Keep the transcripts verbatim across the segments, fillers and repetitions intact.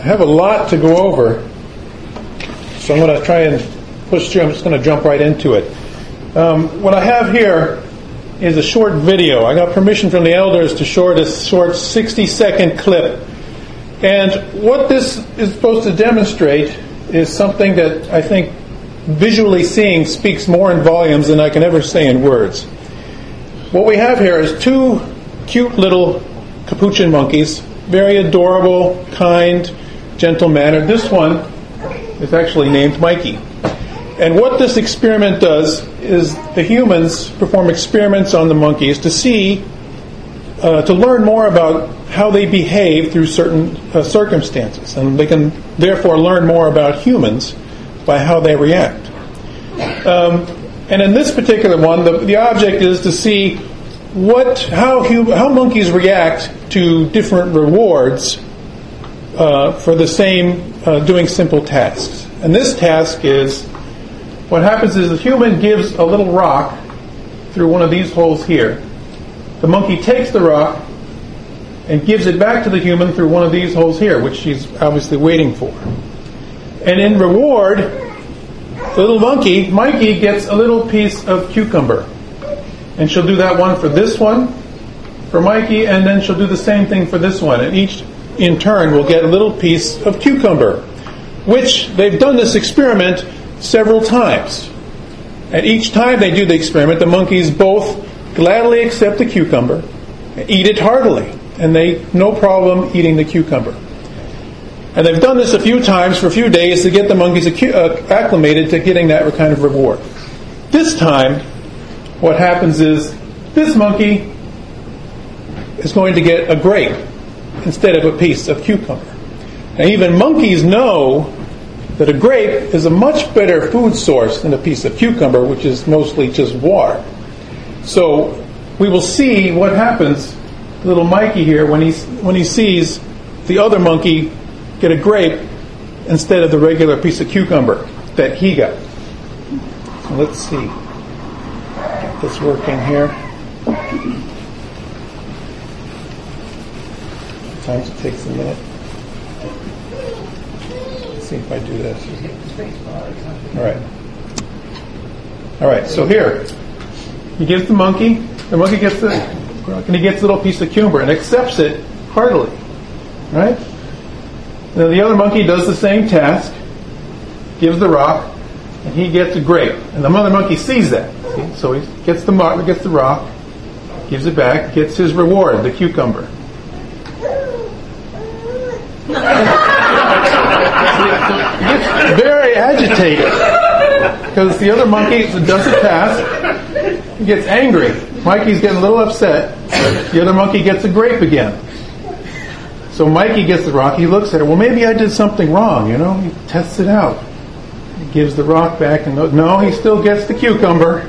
I have a lot to go over, so I'm going to try and push through. I'm just going to jump right into it. Um, what I have here is a short video. I got permission from the elders to short a short sixty-second clip. And what this is supposed to demonstrate is something that I think visually seeing speaks more in volumes than I can ever say in words. What we have here is two cute little capuchin monkeys, very adorable, kind, gentle-mannered. This one is actually named Mikey. And what this experiment does is the humans perform experiments on the monkeys to see, uh, to learn more about how they behave through certain uh, circumstances. And they can therefore learn more about humans by how they react. Um, and in this particular one, the, the object is to see what how hum, how monkeys react to different rewards uh, for the same uh, doing simple tasks. And this task is, what happens is the human gives a little rock through one of these holes here. The monkey takes the rock and gives it back to the human through one of these holes here, which she's obviously waiting for. And in reward, the little monkey, Mikey, gets a little piece of cucumber. And she'll do that one for this one, for Mikey, and then she'll do the same thing for this one. And each, in turn, will get a little piece of cucumber, which they've done this experiment several times. And each time they do the experiment, the monkeys both gladly accept the cucumber, eat it heartily, and they no problem eating the cucumber. And they've done this a few times for a few days to get the monkeys acclimated to getting that kind of reward. This time, what happens is this monkey is going to get a grape instead of a piece of cucumber. And even monkeys know that a grape is a much better food source than a piece of cucumber, which is mostly just water. So we will see what happens to little Mikey here when he when he sees the other monkey get a grape instead of the regular piece of cucumber that he got. So let's see. Get this working here. Sometimes it takes a minute. Let's see if I do this. All right. All right. So here, he gives the monkey. The monkey gets the, and he gets a little piece of cucumber and accepts it heartily. Right? Now the other monkey does the same task, gives the rock, and he gets a grape. And the mother monkey sees that. See? So he gets the mark, gets the rock, gives it back, gets his reward, the cucumber. He gets very agitated because the other monkey does the task. He gets angry. Mikey's getting a little upset. The other monkey gets a grape again. So Mikey gets the rock. He looks at it. Well, maybe I did something wrong, you know. He tests it out. He gives the rock back and goes, no, he still gets the cucumber.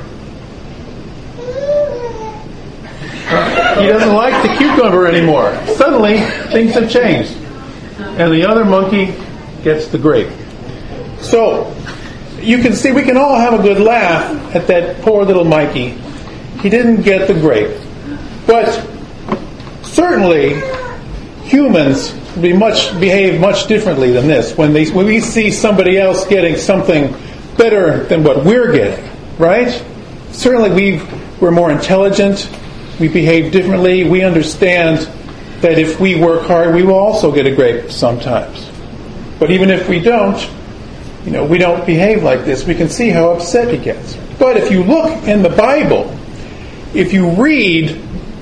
Uh, he doesn't like the cucumber anymore. Suddenly, things have changed. And the other monkey gets the grape. So, you can see, we can all have a good laugh at that poor little Mikey. He didn't get the grape. But certainly, humans be much behave much differently than this when they when we see somebody else getting something better than what we're getting, right? Certainly we we're more intelligent, we behave differently, we understand that if we work hard we will also get a grape sometimes. But even if we don't, you know, we don't behave like this, we can see how upset he gets. But if you look in the Bible, if you read,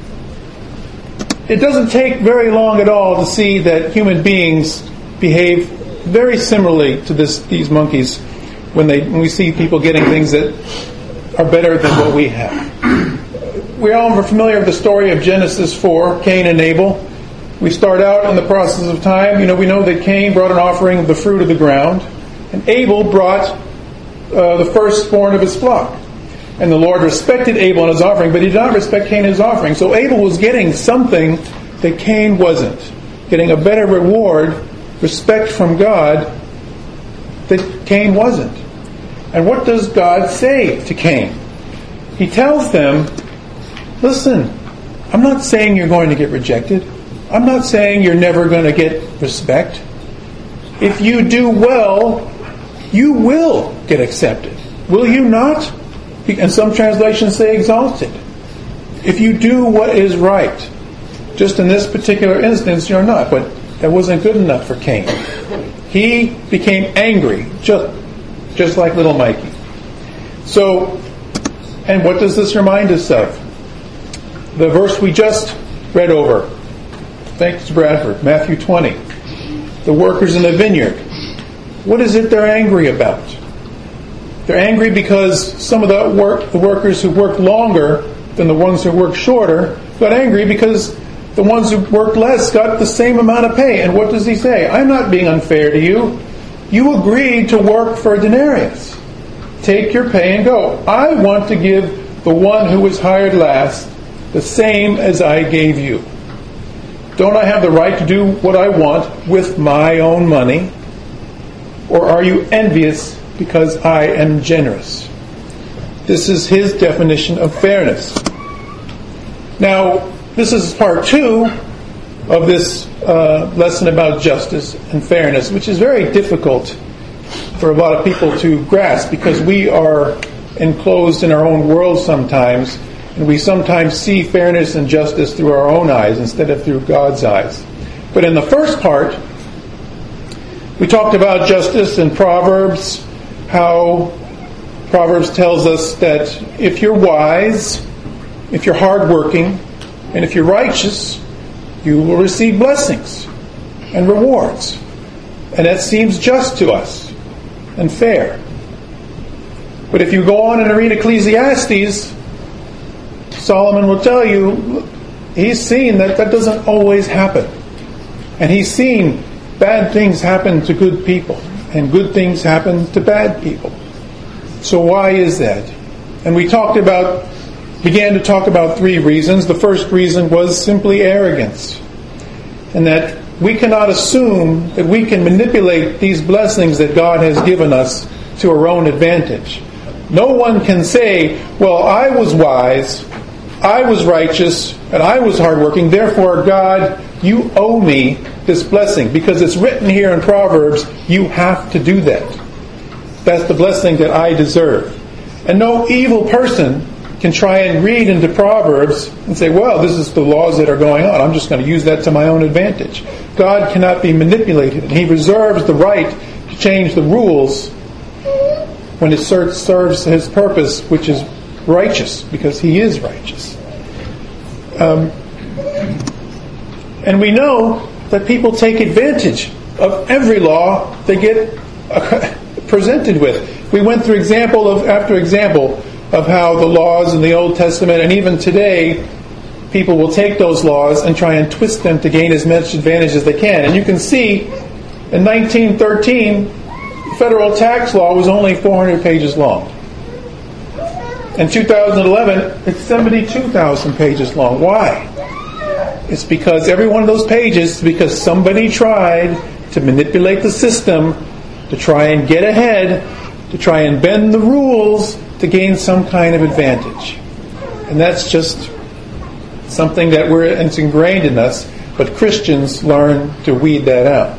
it doesn't take very long at all to see that human beings behave very similarly to this, these monkeys when they when we see people getting things that are better than what we have. We all are familiar with the story of Genesis four, Cain and Abel. We start out in the process of time. You know, we know that Cain brought an offering of the fruit of the ground, and Abel brought uh, the firstborn of his flock. And the Lord respected Abel and his offering, but he did not respect Cain and his offering. So Abel was getting something that Cain wasn't. Getting a better reward, respect from God, that Cain wasn't. And what does God say to Cain? He tells them, listen, I'm not saying you're going to get rejected. I'm not saying you're never going to get respect. if you do well, you will get accepted. Will you not? And some translations say exalted. If you do what is right. Just in this particular instance, you're not. But that wasn't good enough for Cain. He became angry, just, just like little Mikey. So, and what does this remind us of? The verse we just read over. Thanks, Bradford. Matthew twenty. The workers in the vineyard. What is it they're angry about? They're angry because some of the work, the workers who worked longer than the ones who worked shorter got angry because the ones who worked less got the same amount of pay. And what does he say? I'm not being unfair to you. You agreed to work for a denarius. Take your pay and go. I want to give the one who was hired last the same as I gave you. Don't I have the right to do what I want with my own money? Or are you envious because I am generous? This is his definition of fairness. Now, this is part two of this uh, lesson about justice and fairness, which is very difficult for a lot of people to grasp because we are enclosed in our own world sometimes, and we sometimes see fairness and justice through our own eyes instead of through God's eyes. But in the first part, we talked about justice in Proverbs, how Proverbs tells us that if you're wise, if you're hardworking, and if you're righteous, you will receive blessings and rewards. And that seems just to us and fair. But if you go on and read Ecclesiastes, Solomon will tell you he's seen that that doesn't always happen. And he's seen bad things happen to good people, and good things happen to bad people. So why is that? And we talked about, began to talk about three reasons. The first reason was simply arrogance. And that we cannot assume that we can manipulate these blessings that God has given us to our own advantage. No one can say, well, I was wise, I was righteous, and I was hardworking, therefore, God, you owe me this blessing. Because it's written here in Proverbs, you have to do that. That's the blessing that I deserve. And no evil person can try and read into Proverbs and say, well, this is the laws that are going on. I'm just going to use that to my own advantage. God cannot be manipulated. And He reserves the right to change the rules when it serves His purpose, which is righteous, because He is righteous. Um, and we know that people take advantage of every law they get uh, presented with. We went through example of after example of how the laws in the Old Testament, and even today, people will take those laws and try and twist them to gain as much advantage as they can. And you can see, in nineteen thirteen, federal tax law was only four hundred pages long. In two thousand eleven, it's seventy-two thousand pages long. Why? It's because every one of those pages is because somebody tried to manipulate the system to try and get ahead, to try and bend the rules to gain some kind of advantage. And that's just something that we're, it's ingrained in us, but Christians learn to weed that out.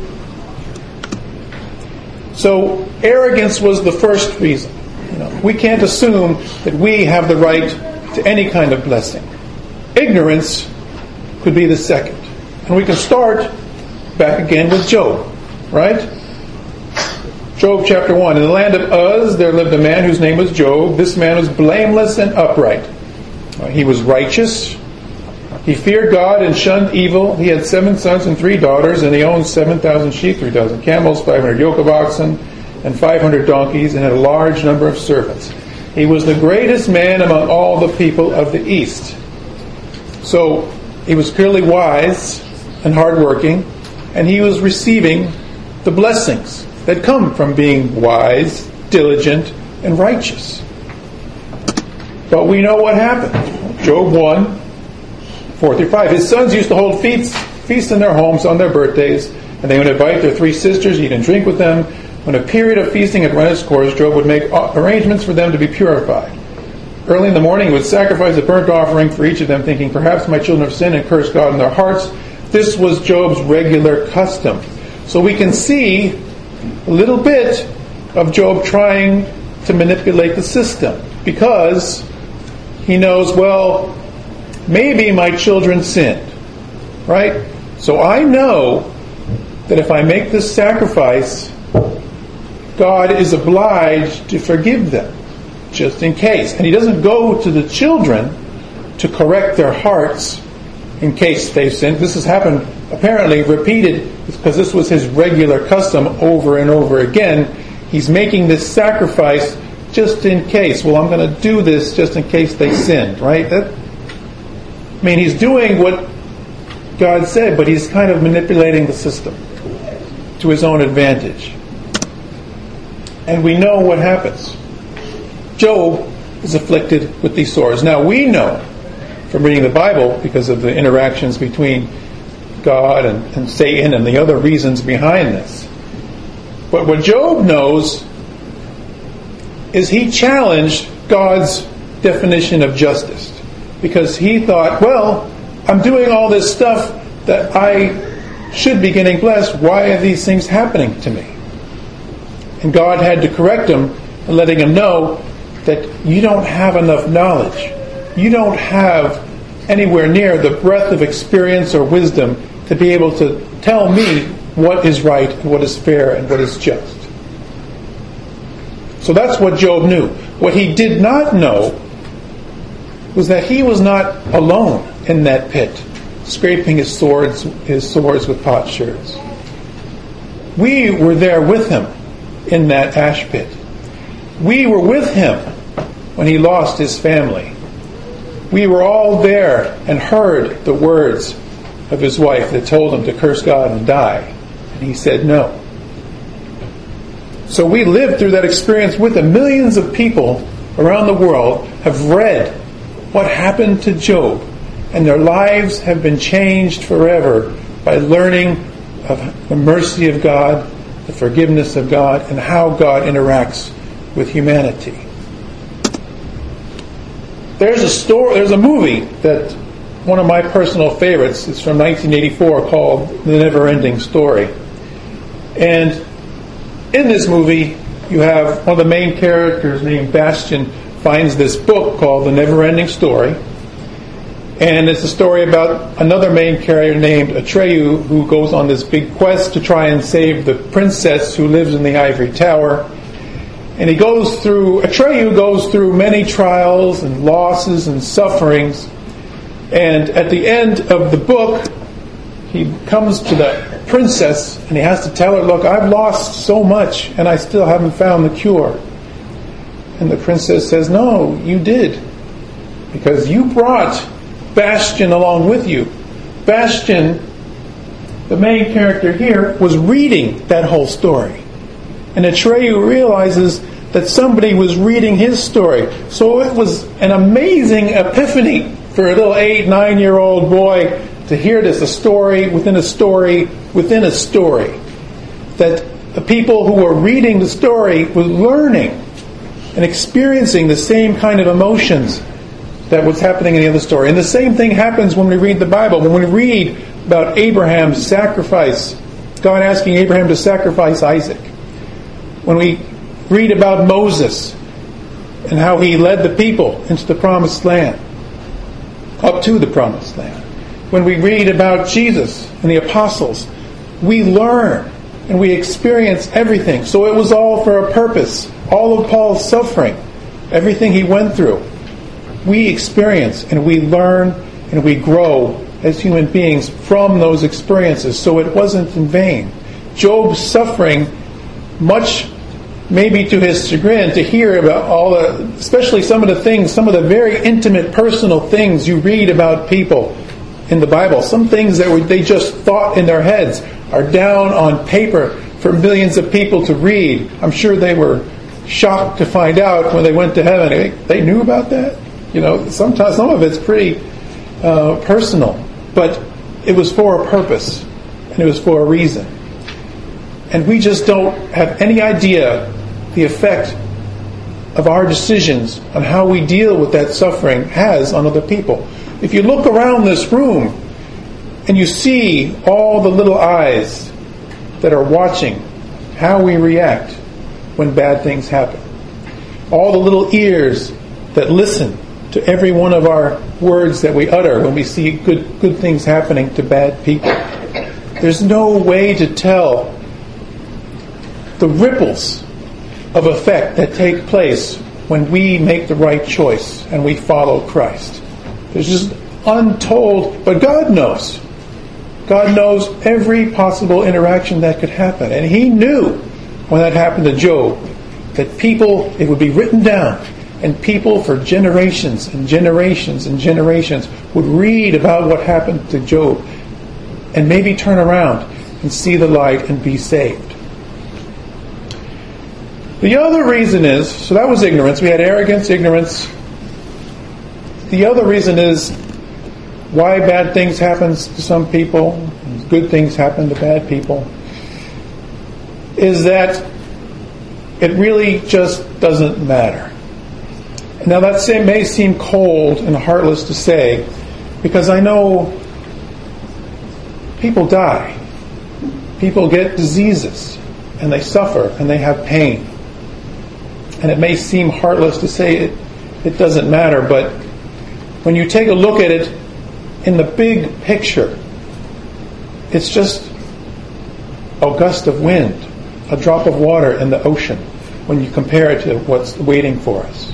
So arrogance was the first reason. You know, we can't assume that we have the right to any kind of blessing. Ignorance could be the second. And we can start back again with Job, right? Job chapter one. In the land of Uz there lived a man whose name was Job. This man was blameless and upright. He was righteous. He feared God and shunned evil. He had seven sons and three daughters, and he owned seven thousand sheep, three thousand camels, five hundred yoke of oxen, and five hundred donkeys, and had a large number of servants. He was the greatest man among all the people of the East. So he was clearly wise and hardworking, and he was receiving the blessings that come from being wise, diligent, and righteous. But we know what happened. Job one, four through five. His sons used to hold feasts, feasts in their homes on their birthdays, and they would invite their three sisters, eat and drink with them. When a period of feasting had run its course, Job would make arrangements for them to be purified. Early in the morning, he would sacrifice a burnt offering for each of them, thinking, perhaps my children have sinned and cursed God in their hearts. This was Job's regular custom. So we can see a little bit of Job trying to manipulate the system, because he knows, well, maybe my children sinned, right? So I know that if I make this sacrifice, God is obliged to forgive them, just in case. And he doesn't go to the children to correct their hearts in case they've sinned. This has happened, apparently repeated, because this was his regular custom over and over again. He's making this sacrifice just in case. Well, I'm going to do this just in case they sinned, right? That, I mean, he's doing what God said, but he's kind of manipulating the system to his own advantage. And we know what happens. Job is afflicted with these sores. Now, we know from reading the Bible, because of the interactions between God and, and Satan and the other reasons behind this. But what Job knows is he challenged God's definition of justice. Because he thought, well, I'm doing all this stuff that I should be getting blessed. Why are these things happening to me? And God had to correct him and letting him know that you don't have enough knowledge. You don't have anywhere near the breadth of experience or wisdom to be able to tell me what is right and what is fair and what is just. So that's what Job knew. What he did not know was that he was not alone in that pit, scraping his swords, his swords with potsherds. We were there with him in that ash pit. We were with him when he lost his family. We were all there and heard the words of his wife that told him to curse God and die. And he said no. So we lived through that experience with him. Millions of people around the world have read what happened to Job, and their lives have been changed forever by learning of the mercy of God, the forgiveness of God, and how God interacts with humanity. There's a story, there's a movie that one of my personal favorites is from nineteen eighty-four called The Never-Ending Story. And in this movie, you have one of the main characters named Bastian finds this book called The Never-Ending Story. And it's a story about another main character named Atreyu, who goes on this big quest to try and save the princess who lives in the ivory tower. And he goes through, Atreyu goes through many trials and losses and sufferings. And at the end of the book, he comes to the princess and he has to tell her, look, I've lost so much and I still haven't found the cure. And the princess says, no, you did. Because you brought Bastian along with you. Bastian, the main character here, was reading that whole story. And Atreyu realizes that somebody was reading his story. So it was an amazing epiphany for a little eight, nine-year-old boy to hear this, a story within a story within a story. That the people who were reading the story were learning and experiencing the same kind of emotions that was happening in the other story. And the same thing happens when we read the Bible. When we read about Abraham's sacrifice, God asking Abraham to sacrifice Isaac. When we read about Moses and how he led the people into the promised land, up to the promised land. When we read about Jesus and the apostles, we learn and we experience everything. So it was all for a purpose. All of Paul's suffering, everything he went through, we experience and we learn and we grow as human beings from those experiences. So it wasn't in vain. Job's suffering, much maybe to his chagrin, to hear about all the, especially some of the things, some of the very intimate personal things you read about people in the Bible. Some things that they just thought in their heads are down on paper for millions of people to read. I'm sure they were shocked to find out when they went to heaven. They, they knew about that? You know, sometimes some of it's pretty uh, personal. But it was for a purpose. And it was for a reason. And we just don't have any idea the effect of our decisions on how we deal with that suffering has on other people. If you look around this room and you see all the little eyes that are watching how we react when bad things happen. All the little ears that listen to every one of our words that we utter when we see good good things happening to bad people. There's no way to tell the ripples of effect that take place when we make the right choice and we follow Christ. There's just untold, but God knows. God knows every possible interaction that could happen. And He knew when that happened to Job that people, it would be written down, and people for generations and generations and generations would read about what happened to Job and maybe turn around and see the light and be saved. The other reason is, so that was ignorance. We had arrogance, ignorance. The other reason is why bad things happen to some people, good things happen to bad people, is that it really just doesn't matter. Now that may seem cold and heartless to say, because I know people die. People get diseases, and they suffer, and they have pain. And it may seem heartless to say it, it doesn't matter, but when you take a look at it in the big picture, it's just a gust of wind, a drop of water in the ocean when you compare it to what's waiting for us.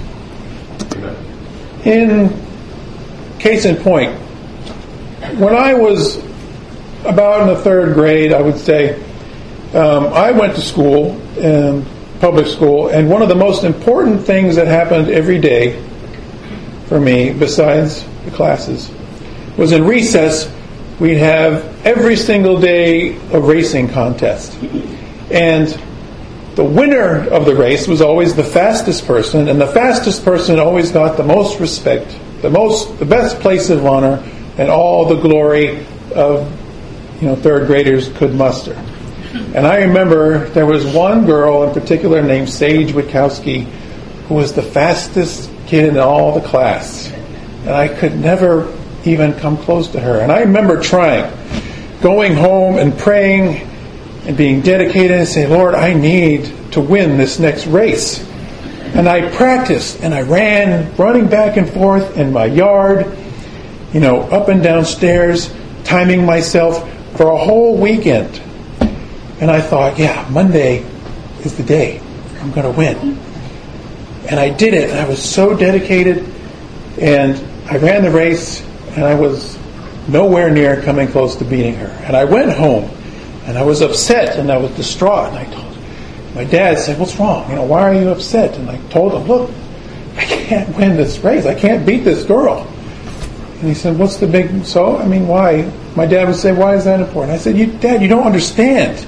In case in point, when I was about in the third grade, I would say, um, I went to school, um, public school, and one of the most important things that happened every day for me, besides the classes, was in recess, we'd have every single day a racing contest. And the winner of the race was always the fastest person, and the fastest person always got the most respect, the most, the best place of honor, and all the glory of, you know, third graders could muster. And I remember there was one girl in particular named Sage Witkowski who was the fastest kid in all the class. And I could never even come close to her. And I remember trying, going home and praying and being dedicated and saying, Lord, I need to win this next race. And I practiced and I ran, running back and forth in my yard, you know, up and down stairs, timing myself for a whole weekend. And I thought, yeah, Monday is the day. I'm going to win. And I did it. And I was so dedicated. And I ran the race. And I was nowhere near coming close to beating her. And I went home. And I was upset. And I was distraught. And I told my dad, said, what's wrong? You know, why are you upset? And I told him, look, I can't win this race. I can't beat this girl. And he said, what's the big... So, I mean, why? My dad would say, why is that important? I said, you, Dad, you don't understand.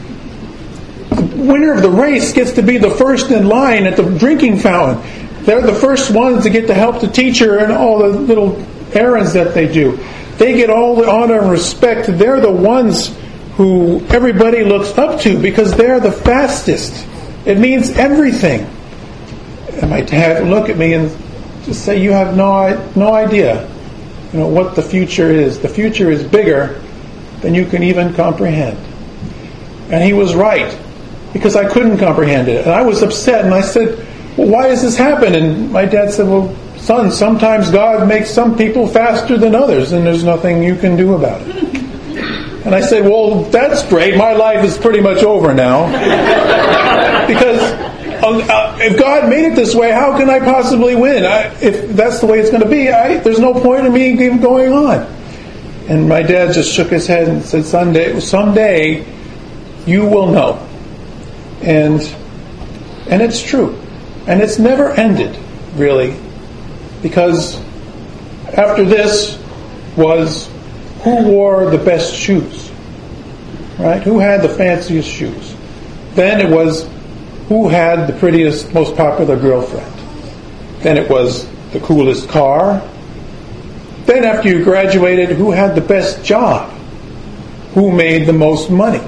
The winner of the race gets to be the first in line at the drinking fountain. They're the first ones to get to help the teacher and all the little errands that they do. They get all the honor and respect. They're the ones who everybody looks up to because they're the fastest. It means everything. And my dad would look at me and just say, you have no, no idea, you know, what the future is. The future is bigger than you can even comprehend. And he was right, because I couldn't comprehend it. And I was upset, and I said, well, why does this happen? And my dad said, well, son, sometimes God makes some people faster than others, and there's nothing you can do about it. And I said, well, that's great. My life is pretty much over now. Because uh, if God made it this way, how can I possibly win? I, if that's the way it's going to be, I, there's no point in me even going on. And my dad just shook his head and said, someday, someday you will know. And and it's true. And it's never ended, really. Because after this was who wore the best shoes? Right? Who had the fanciest shoes? Then it was who had the prettiest, most popular girlfriend? Then it was the coolest car. Then after you graduated, who had the best job? Who made the most money?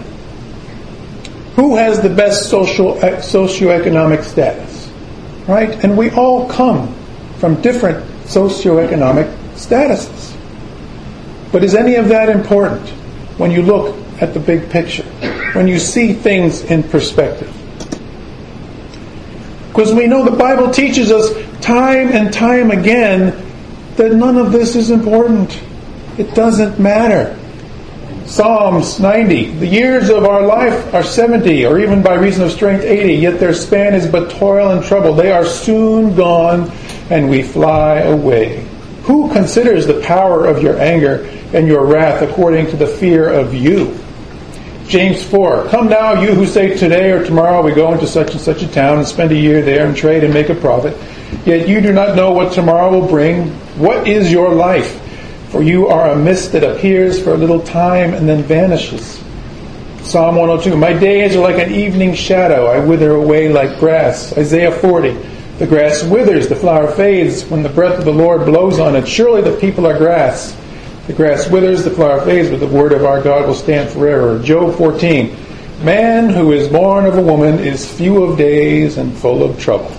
Who has the best social socioeconomic status? Right? And we all come from different socioeconomic statuses. But is any of that important when you look at the big picture? when you see things in perspective. Because we know the Bible teaches us time and time again that none of this is important. It doesn't matter. Psalms ninety, the years of our life are seventy, or even by reason of strength eighty, yet their span is but toil and trouble. They are soon gone, and we fly away. Who considers the power of your anger and your wrath according to the fear of you? James four, come now, you who say today or tomorrow we go into such and such a town and spend a year there and trade and make a profit, yet you do not know what tomorrow will bring. What is your life? For you are a mist that appears for a little time and then vanishes. Psalm one oh two, my days are like an evening shadow. I wither away like grass. Isaiah forty, the grass withers, the flower fades when the breath of the Lord blows on it. Surely the people are grass. The grass withers, the flower fades, but the word of our God will stand forever. Job fourteen, man who is born of a woman is few of days and full of trouble.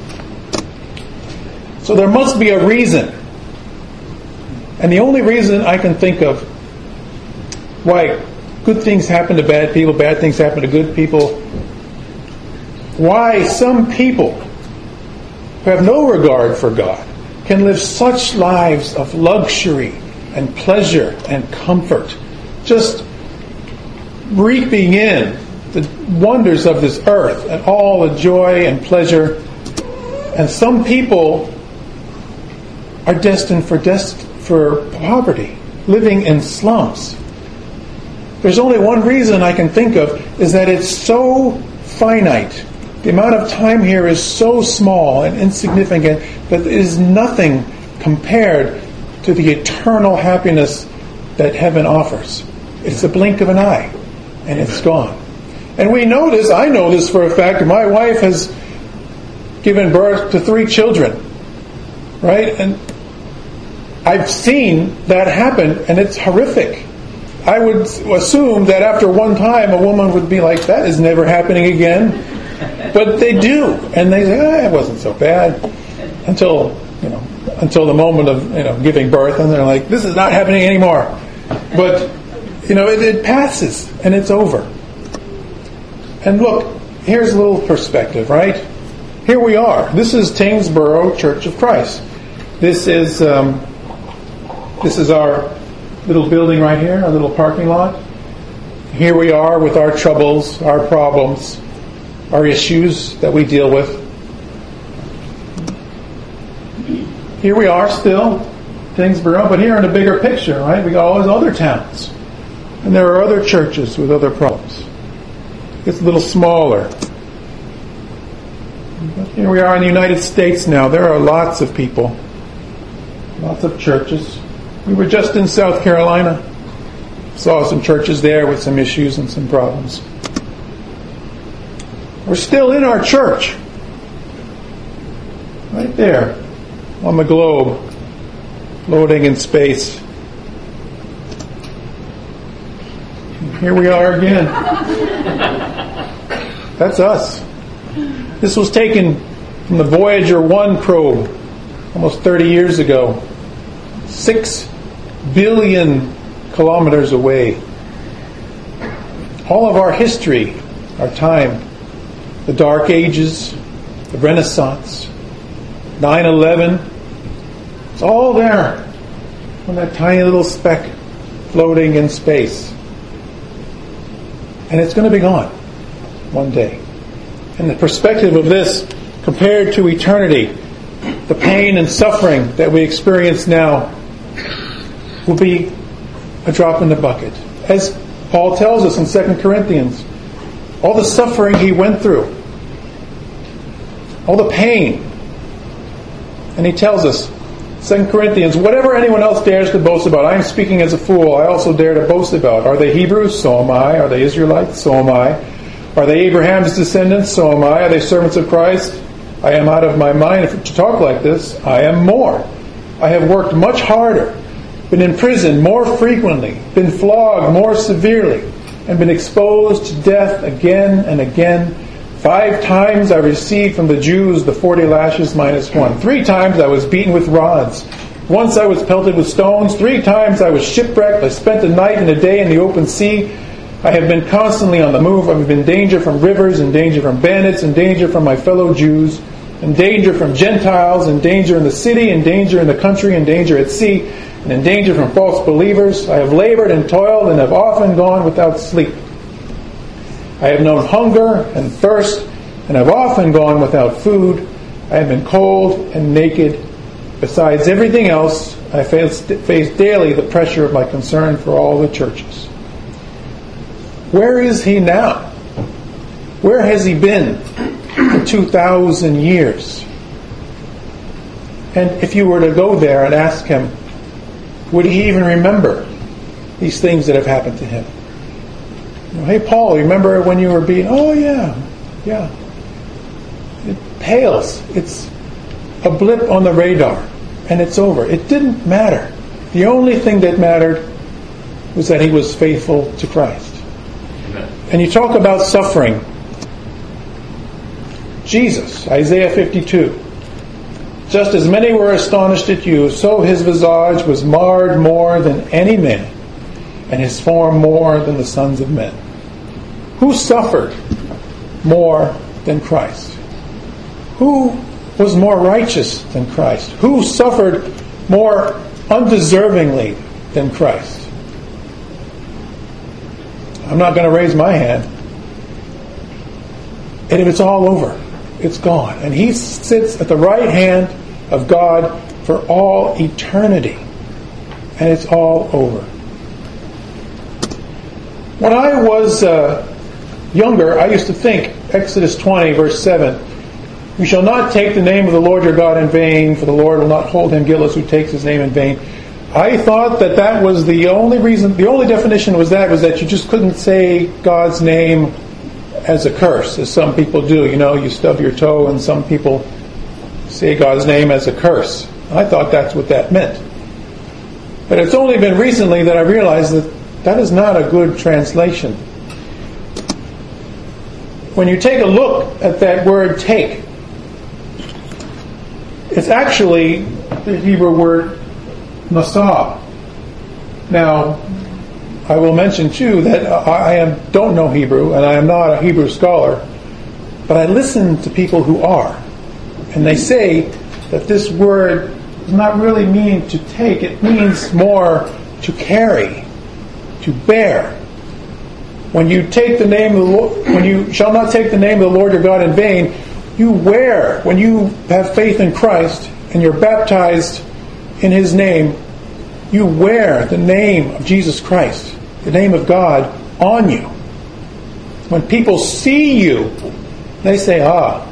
So there must be a reason. And the only reason I can think of why good things happen to bad people, bad things happen to good people, why some people who have no regard for God can live such lives of luxury and pleasure and comfort, just reaping in the wonders of this earth and all the joy and pleasure. And some people are destined for dest- for poverty, living in slums. There's only one reason I can think of, is that it's so finite. The amount of time here is so small and insignificant that it is nothing compared to the eternal happiness that heaven offers. It's a blink of an eye, and it's gone. And we know this, I know this for a fact, my wife has given birth to three children, right? And I've seen that happen, and it's horrific. I would assume that after one time a woman would be like, that is never happening again. But they do. And they say, ah, it wasn't so bad. Until, you know, until the moment of, you know, giving birth, and they're like, this is not happening anymore. But, you know, it, it passes, and it's over. And look, here's a little perspective, right? Here we are. This is Tyngsboro Church of Christ. This is... Um, This is our little building right here, our little parking lot. Here we are with our troubles, our problems, our issues that we deal with. Here we are still, Tyngsboro, but here in the bigger picture, right? We got all those other towns. And there are other churches with other problems. It's a little smaller. But here we are in the United States now. There are lots of people, lots of churches. We were just in South Carolina. Saw some churches there with some issues and some problems. We're still in our church. Right there on the globe, floating in space. Here we are again. That's us. This was taken from the Voyager one probe almost thirty years ago. Six billion kilometers away. All of our history, our time, the Dark Ages, the Renaissance, nine eleven, it's all there on that tiny little speck floating in space. And it's going to be gone one day. And the perspective of this compared to eternity, the pain and suffering that we experience now will be a drop in the bucket. As Paul tells us in Second Corinthians, all the suffering he went through, all the pain. And he tells us, Second Corinthians, whatever anyone else dares to boast about, I am speaking as a fool, I also dare to boast about. Are they Hebrews? So am I. Are they Israelites? So am I. Are they Abraham's descendants? So am I. Are they servants of Christ? I am out of my mind to talk like this. I am more. I have worked much harder, been in prison more frequently, been flogged more severely, and been exposed to death again and again. Five times I received from the Jews the forty lashes minus one. Three times I was beaten with rods. Once I was pelted with stones. Three times I was shipwrecked. I spent a night and a day in the open sea. I have been constantly on the move. I have been in danger from rivers, in danger from bandits, in danger from my fellow Jews, in danger from Gentiles, in danger in the city, in danger in the country, in danger at sea, and in danger from false believers. I have labored and toiled and have often gone without sleep. I have known hunger and thirst and have often gone without food. I have been cold and naked. Besides everything else, I face, face daily the pressure of my concern for all the churches. Where is he now? Where has he been for two thousand years? And if you were to go there and ask him, would he even remember these things that have happened to him? You know, hey, Paul, remember when you were being... Oh, yeah, yeah. It pales. It's a blip on the radar, and it's over. It didn't matter. The only thing that mattered was that he was faithful to Christ. Amen. And you talk about suffering. Jesus, Isaiah fifty-two. Just as many were astonished at you, so his visage was marred more than any man, and his form more than the sons of men. Who suffered more than Christ? Who was more righteous than Christ? Who suffered more undeservingly than Christ? I'm not going to raise my hand. And if it's all over, it's gone. And he sits at the right hand of God for all eternity. And it's all over. When I was uh, younger, I used to think, Exodus twenty, verse seven, you shall not take the name of the Lord your God in vain, for the Lord will not hold him guiltless who takes his name in vain. I thought that that was the only reason, the only definition was that, was that you just couldn't say God's name as a curse, as some people do. You know, you stub your toe and some people say God's name as a curse. I thought that's what that meant. But it's only been recently that I realized that that is not a good translation. When you take a look at that word take, it's actually the Hebrew word nasab. Now, I will mention too that I am, don't know Hebrew, and I am not a Hebrew scholar, but I listen to people who are. And they say that this word does not really mean to take, it means more to carry, to bear. When you take the name of the Lord, when you shall not take the name of the Lord your God in vain, you wear, when you have faith in Christ and you're baptized in his name, you wear the name of Jesus Christ, the name of God, on you. When people see you, they say, ah,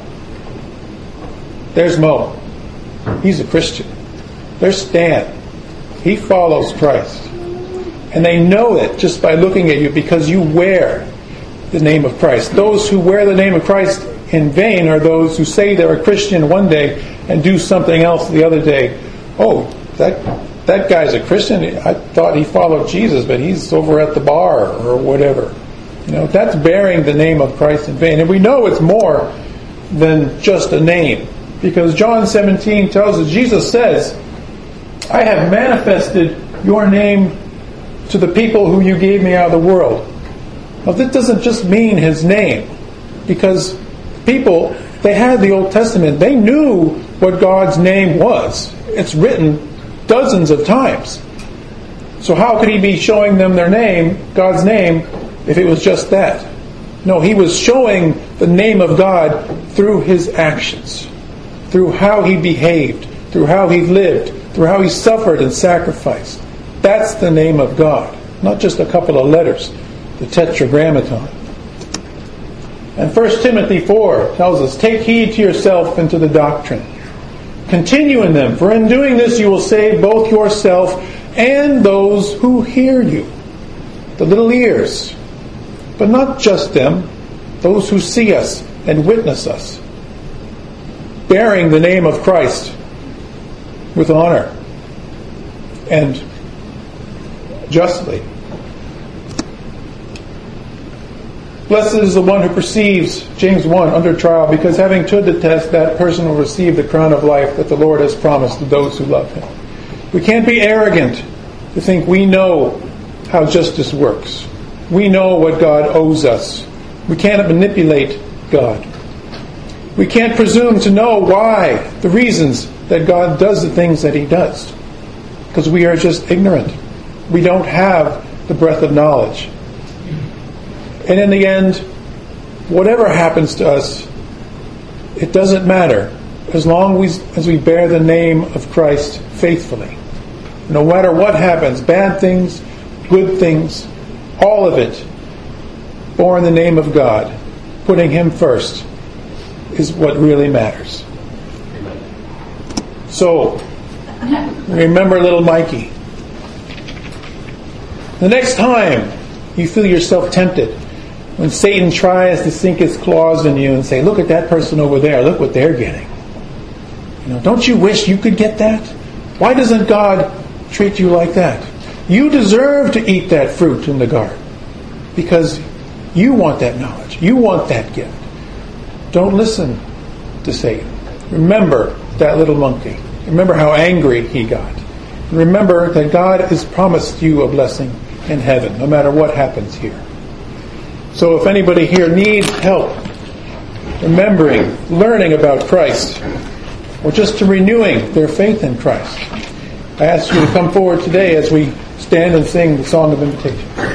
there's Mo. He's a Christian. There's Stan. He follows Christ. And they know it just by looking at you because you wear the name of Christ. Those who wear the name of Christ in vain are those who say they're a Christian one day and do something else the other day. Oh, that that guy's a Christian? I thought he followed Jesus, but he's over at the bar or whatever. You know, that's bearing the name of Christ in vain. And we know it's more than just a name. Because John seventeen tells us, Jesus says, I have manifested your name to the people who you gave me out of the world. Well, that doesn't just mean his name. Because people, they had the Old Testament. They knew what God's name was. It's written dozens of times. So how could he be showing them their name, God's name, if it was just that? No, he was showing the name of God through his actions, through how he behaved, through how he lived, through how he suffered and sacrificed. That's the name of God, not just a couple of letters, the Tetragrammaton. And First Timothy four tells us, take heed to yourself and to the doctrine. Continue in them, for in doing this you will save both yourself and those who hear you. The little ears, but not just them, those who see us and witness us, bearing the name of Christ with honor and justly. Blessed is the one who perceives, James one, under trial, because having stood the test, that person will receive the crown of life that the Lord has promised to those who love him. We can't be arrogant to think we know how justice works. We know what God owes us. We cannot manipulate God. We can't presume to know why, the reasons that God does the things that He does, because we are just ignorant. We don't have the breadth of knowledge. And in the end, whatever happens to us, it doesn't matter as long as, as we bear the name of Christ faithfully. No matter what happens, bad things, good things, all of it, born in the name of God, putting Him first, is what really matters. So, remember little Mikey. The next time you feel yourself tempted, when Satan tries to sink his claws in you and say, look at that person over there, look what they're getting. You know, don't you wish you could get that? Why doesn't God treat you like that? You deserve to eat that fruit in the garden because you want that knowledge. You want that gift. Don't listen to Satan. Remember that little monkey. Remember how angry he got. Remember that God has promised you a blessing in heaven, no matter what happens here. So if anybody here needs help remembering, learning about Christ, or just to renewing their faith in Christ, I ask you to come forward today as we stand and sing the song of invitation.